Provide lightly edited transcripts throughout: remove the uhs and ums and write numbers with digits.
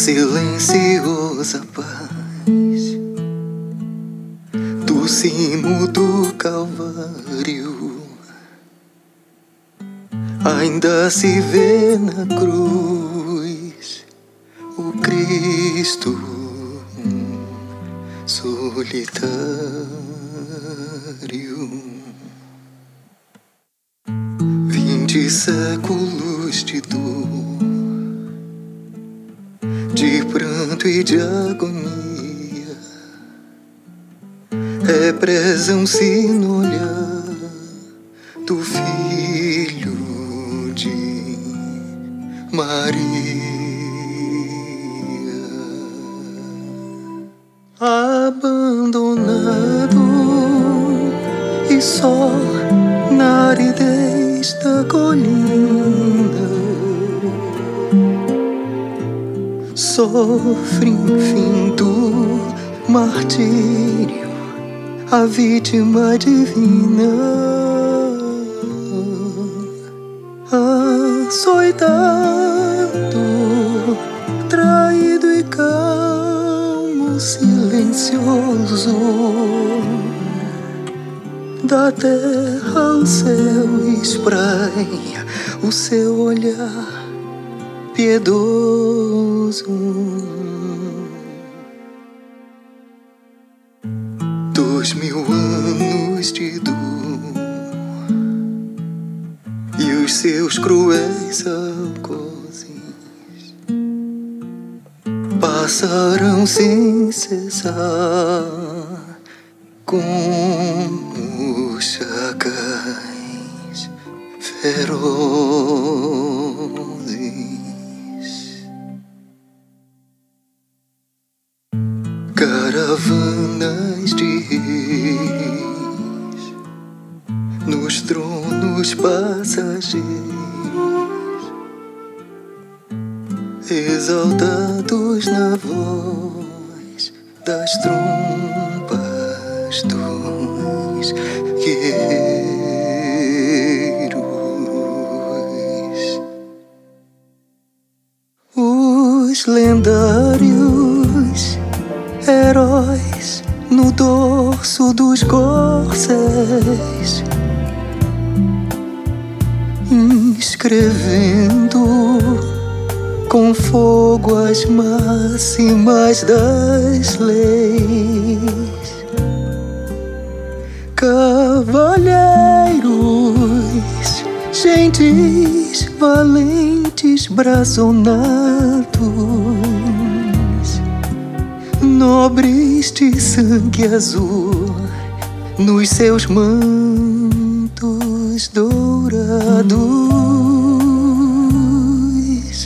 silenciosa paz do cimo do Calvário ainda se vê na cruz o Cristo solitário. 20 séculos de dor, de pranto e de agonia, represam-se no olhar do Filho de Maria. Abandonado e só na aridez da colina, sofre infinito martírio a vítima divina, açoitado, traído e calmo, silencioso, da terra ao céu espraia o seu olhar piedoso. 2000 anos de dor e os seus cruéis algozes passarão sem cessar como chacais ferozes. Caravanas de reis nos tronos passageiros, exaltados na voz das trompas dos guerreiros. Os lendários heróis no dorso dos corcéis, inscrevendo com fogo as máximas das leis. Cavalheiros, gentis, valentes, brazonados, nobres de sangue azul, nos seus mantos dourados.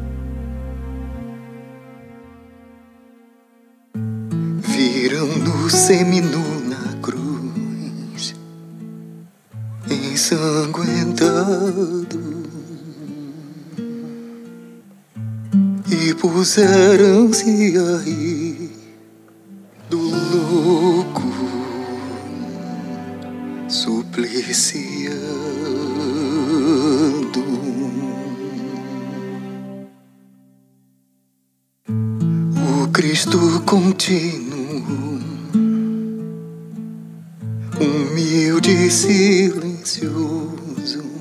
Viram no seminu na cruz, ensanguentado, e puseram-se aí do louco supliciando. O Cristo contínuo, humilde e silencioso,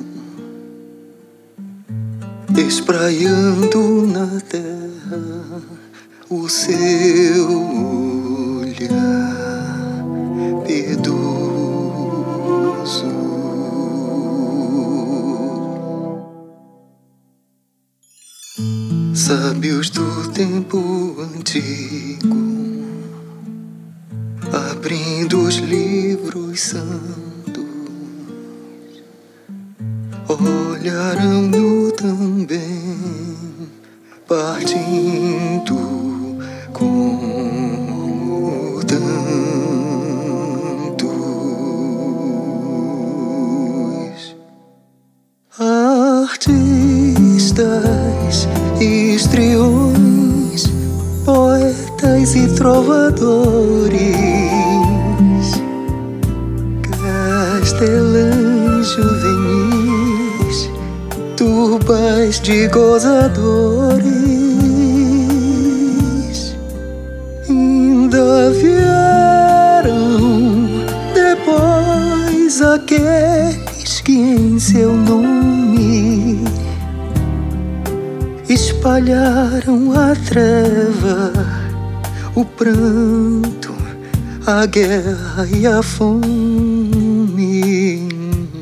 espraiando na terra o seu olhar piedoso. Sábios do tempo antigo, abrindo os livros santos, olharão-no também, partindo como tantos artistas, histriões, poetas e trovadores, castelães juvenis, turbas de gozadores, vieram depois aqueles que em seu nome espalharam a treva, o pranto, a guerra e a fome.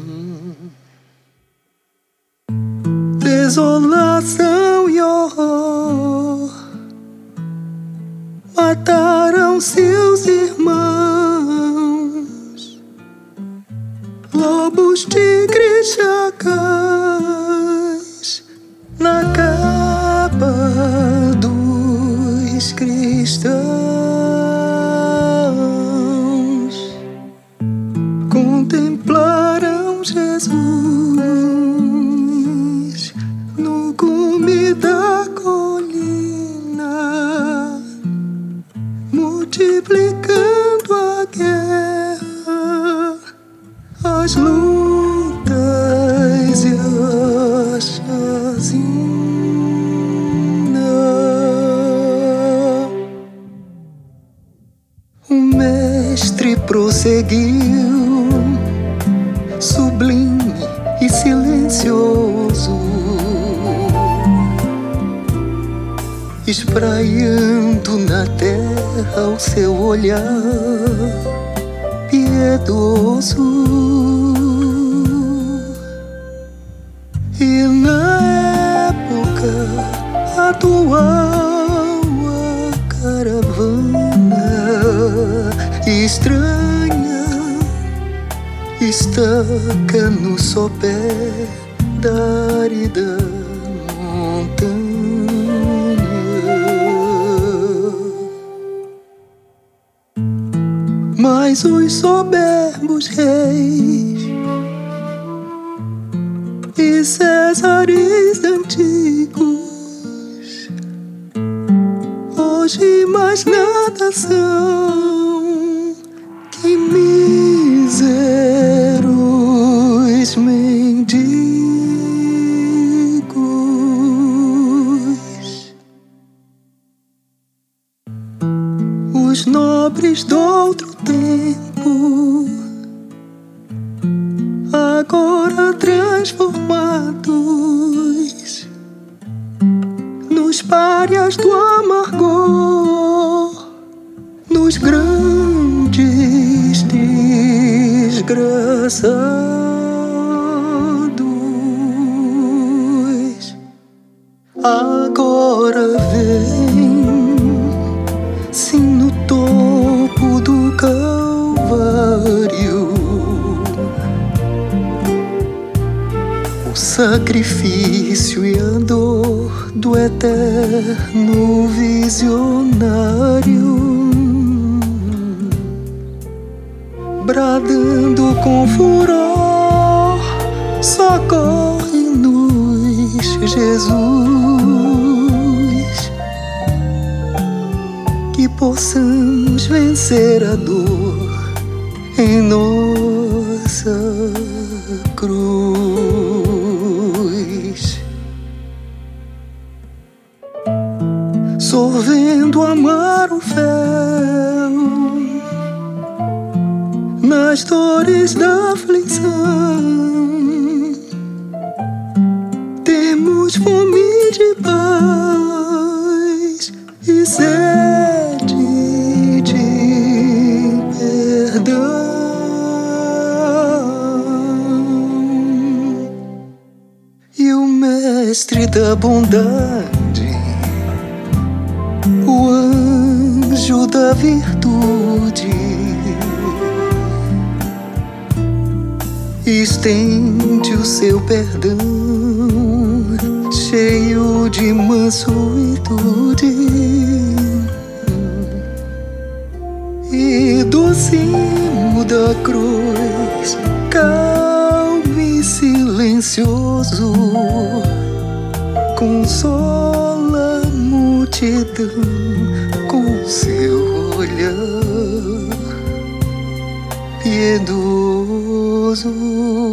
Desolação e horror mataram seus irmãos, lobos, tigres, chacais na capa dos cristãos contemplaram Jesus no cume da colina, multiplicando a guerra, as lutas e a chacina. O mestre prosseguiu, sublime e silencioso, espraiando na terra o seu olhar piedoso. E na época atual a caravana estranha estaca no sopé da árida montanha. Mas os soberbos reis e césares antigos hoje mais nada são que míseros mendigos. Os nobres do outro tempo, agora transformados nos párias do amargor, nos grandes desgraçados, agora vem sim no topo do Calvário o sacrifício e a dor do eterno visionário, bradando com furor: socorre-nos, Jesus, que possamos vencer a dor em nossa cruz. Sorvendo amargo fel nas dores da aflição, temos fome de paz e sede de perdão. E o mestre da bondade, o anjo da virtude, estende o seu perdão, cheio de mansuetude, e do cimo da cruz, calmo e silencioso, consola a multidão com seu olhar piedoso.